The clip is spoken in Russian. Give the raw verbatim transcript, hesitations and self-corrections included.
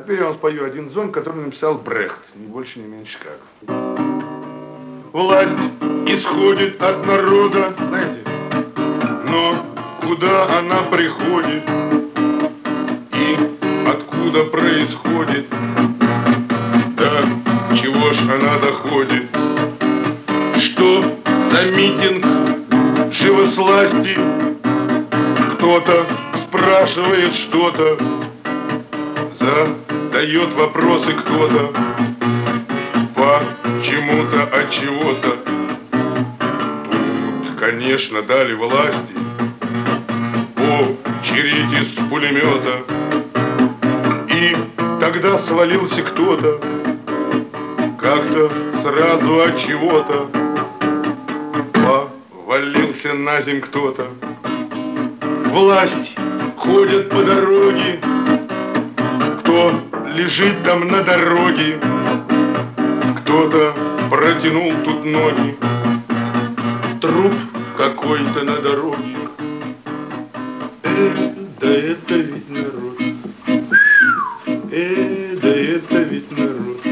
теперь я вам спою один зон, который написал Брехт, ни больше, ни меньше как. Власть исходит от народа, знаете, но куда она приходит и откуда происходит, да чего ж она доходит, что за митинг живосласти, кто-то спрашивает что-то, задает вопросы кто-то, почему-то от чего-то. Тут, конечно, дали власти очередь из пулемета, и тогда свалился кто-то, как-то сразу от чего-то повалился на земь кто-то. Власть ходит по дороге, кто лежит там на дороге, кто-то протянул тут ноги, труп какой-то на дороге. Э, да это ведь народ, э, да это ведь народ.